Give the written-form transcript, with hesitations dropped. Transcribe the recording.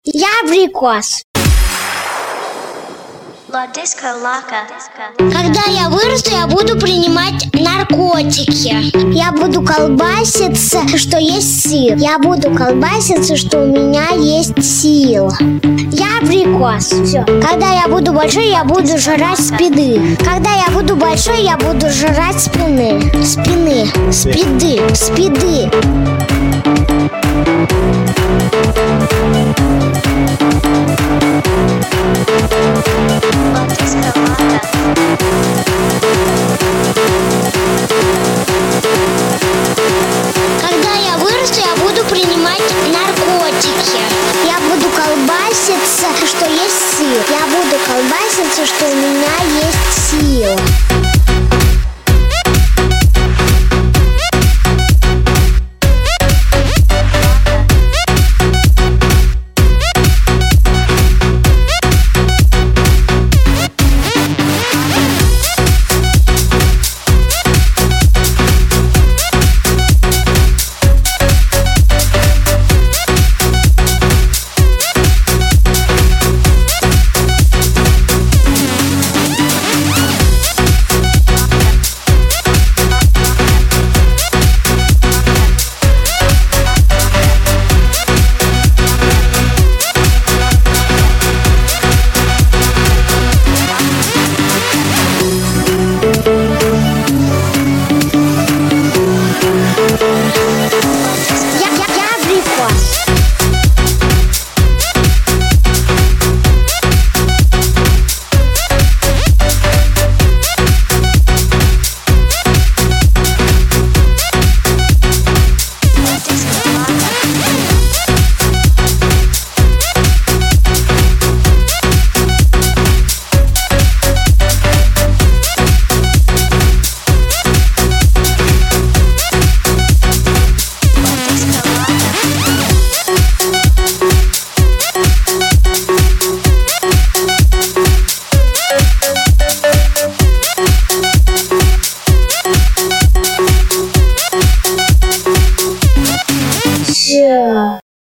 Я абрикос. Когда я вырасту, я буду принимать наркотики. Я буду колбаситься, что есть сыр. Я буду колбаситься, что у меня есть сила. Я абрикос. Все. Когда я буду большой, я буду жрать спиды. Когда я буду большой, я буду жрать спины. Спиды. Когда я вырасту, я буду принимать наркотики. Я буду колбаситься, что есть сыр. Я буду колбаситься, что у меня есть сила.